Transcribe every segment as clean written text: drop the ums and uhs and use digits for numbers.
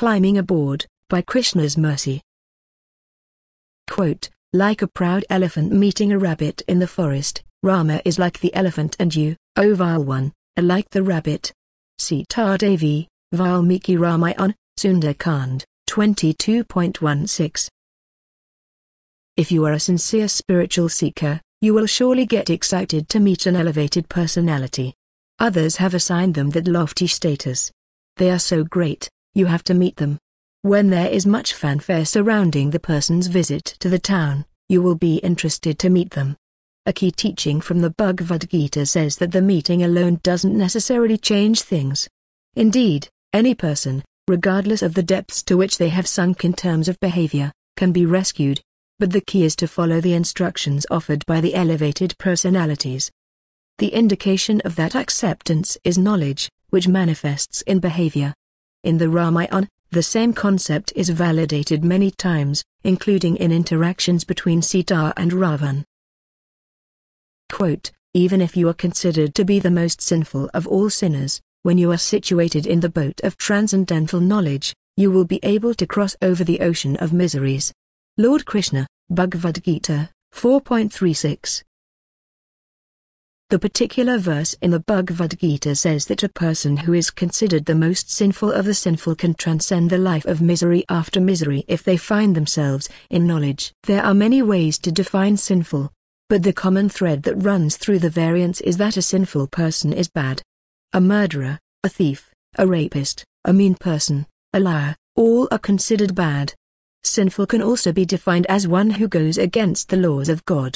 climbing aboard, by Krishna's mercy. Quote, like a proud elephant meeting a rabbit in the forest, Rama is like the elephant and you, O vile one, are like the rabbit. Sita Devi, Valmiki Ramayana, Sundarkand, 22.16. If you are a sincere spiritual seeker, you will surely get excited to meet an elevated personality. Others have assigned them that lofty status. They are so great, you have to meet them. When there is much fanfare surrounding the person's visit to the town, you will be interested to meet them. A key teaching from the Bhagavad Gita says that the meeting alone doesn't necessarily change things. Indeed, any person, regardless of the depths to which they have sunk in terms of behavior, can be rescued. But the key is to follow the instructions offered by the elevated personalities. The indication of that acceptance is knowledge, which manifests in behavior. In the Ramayana, the same concept is validated many times, including in interactions between Sita and Ravan. Quote, even if you are considered to be the most sinful of all sinners, when you are situated in the boat of transcendental knowledge, you will be able to cross over the ocean of miseries. Lord Krishna, Bhagavad Gita, 4.36. The particular verse in the Bhagavad Gita says that a person who is considered the most sinful of the sinful can transcend the life of misery after misery if they find themselves in knowledge. There are many ways to define sinful, but the common thread that runs through the variants is that a sinful person is bad. A murderer, a thief, a rapist, a mean person, a liar, all are considered bad. Sinful can also be defined as one who goes against the laws of God.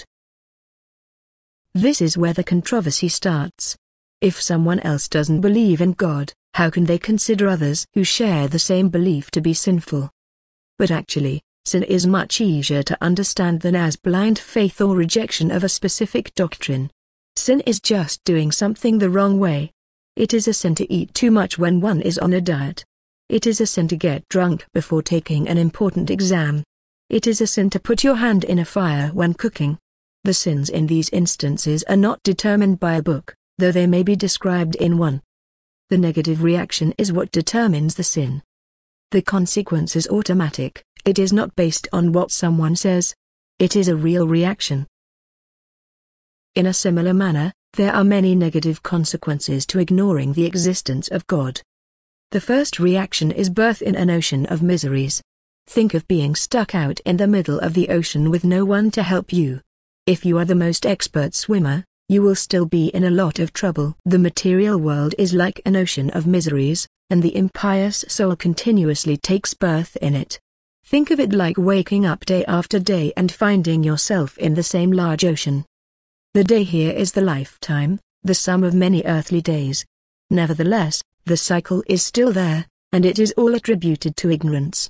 This is where the controversy starts. If someone else doesn't believe in God, how can they consider others who share the same belief to be sinful? But actually, sin is much easier to understand than as blind faith or rejection of a specific doctrine. Sin is just doing something the wrong way. It is a sin to eat too much when one is on a diet. It is a sin to get drunk before taking an important exam. It is a sin to put your hand in a fire when cooking. The sins in these instances are not determined by a book, though they may be described in one. The negative reaction is what determines the sin. The consequence is automatic, it is not based on what someone says. It is a real reaction. In a similar manner, there are many negative consequences to ignoring the existence of God. The first reaction is birth in an ocean of miseries. Think of being stuck out in the middle of the ocean with no one to help you. If you are the most expert swimmer, you will still be in a lot of trouble. The material world is like an ocean of miseries, and the impious soul continuously takes birth in it. Think of it like waking up day after day and finding yourself in the same large ocean. The day here is the lifetime, the sum of many earthly days. Nevertheless, the cycle is still there, and it is all attributed to ignorance.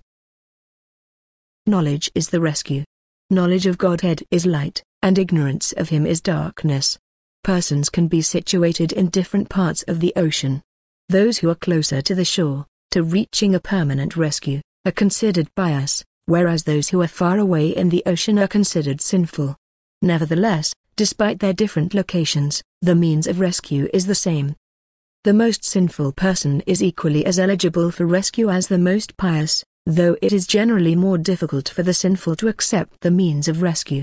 Knowledge is the rescue. Knowledge of Godhead is light, and ignorance of Him is darkness. Persons can be situated in different parts of the ocean. Those who are closer to the shore, to reaching a permanent rescue, are considered pious, whereas those who are far away in the ocean are considered sinful. Nevertheless, despite their different locations, the means of rescue is the same. The most sinful person is equally as eligible for rescue as the most pious, though it is generally more difficult for the sinful to accept the means of rescue.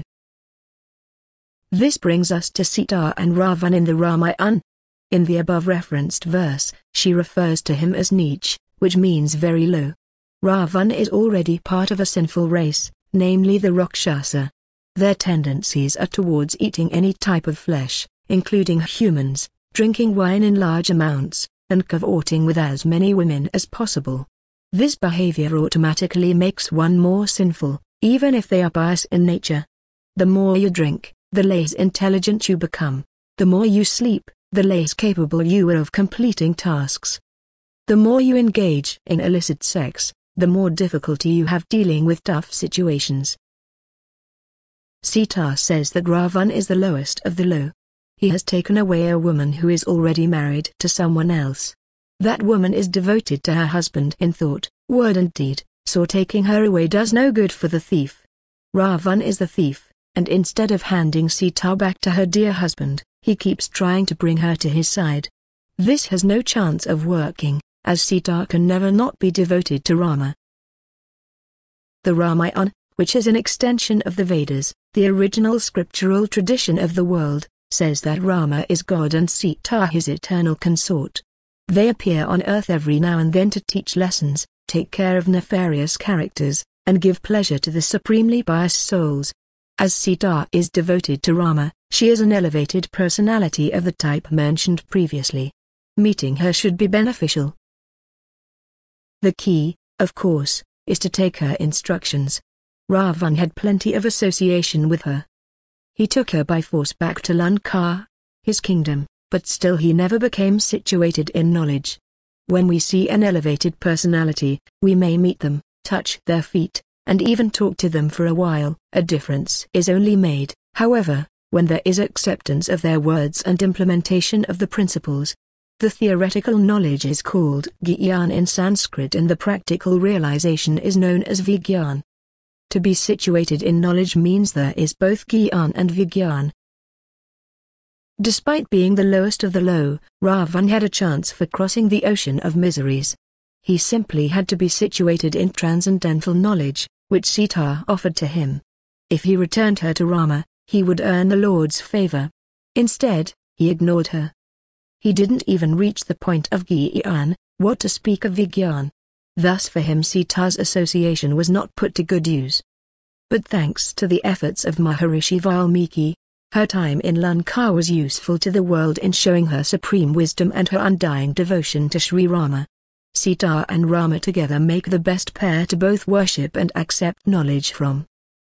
This brings us to Sita and Ravan in the Ramayana. In the above referenced verse, she refers to him as Neech, which means very low. Ravan is already part of a sinful race, namely the Rakshasa. Their tendencies are towards eating any type of flesh, including humans, drinking wine in large amounts, and cavorting with as many women as possible. This behavior automatically makes one more sinful, even if they are pious in nature. The more you drink, the less intelligent you become. The more you sleep, the less capable you are of completing tasks. The more you engage in illicit sex, the more difficulty you have dealing with tough situations. Sita says that Ravan is the lowest of the low. He has taken away a woman who is already married to someone else. That woman is devoted to her husband in thought, word and deed, so taking her away does no good for the thief. Ravan is the thief, and instead of handing Sita back to her dear husband, he keeps trying to bring her to his side. This has no chance of working. as Sita can never not be devoted to Rama. The Ramayana, which is an extension of the Vedas, the original scriptural tradition of the world, says that Rama is God and Sita his eternal consort. They appear on earth every now and then to teach lessons, take care of nefarious characters, and give pleasure to the supremely biased souls. As Sita is devoted to Rama, she is an elevated personality of the type mentioned previously. Meeting her should be beneficial. The key, of course, is to take her instructions. Ravan had plenty of association with her. He took her by force back to Lanka, his kingdom, but still he never became situated in knowledge. When we see an elevated personality, we may meet them, touch their feet, and even talk to them for a while. A difference is only made, however, when there is acceptance of their words and implementation of the principles. The theoretical knowledge is called Gyan in Sanskrit and the practical realization is known as Vigyan. To be situated in knowledge means there is both Gyan and Vigyan. Despite being the lowest of the low, Ravan had a chance for crossing the ocean of miseries. He simply had to be situated in transcendental knowledge, which Sita offered to him. If he returned her to Rama, he would earn the Lord's favor. Instead, he ignored her. He didn't even reach the point of Gyan, what to speak of Vigyan. Thus for him Sita's association was not put to good use. But thanks to the efforts of Maharishi Valmiki, her time in Lanka was useful to the world in showing her supreme wisdom and her undying devotion to Sri Rama. Sita and Rama together make the best pair to both worship and accept knowledge from.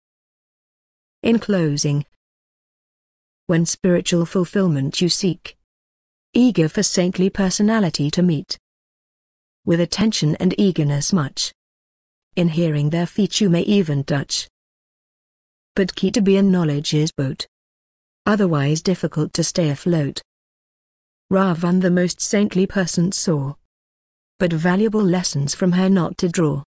In closing, when spiritual fulfillment you seek, eager for saintly personality to meet, with attention and eagerness much, in hearing their feet you may even touch. But key to be in knowledge is boat, otherwise difficult to stay afloat. Ravan the most saintly person saw, but valuable lessons from her not to draw.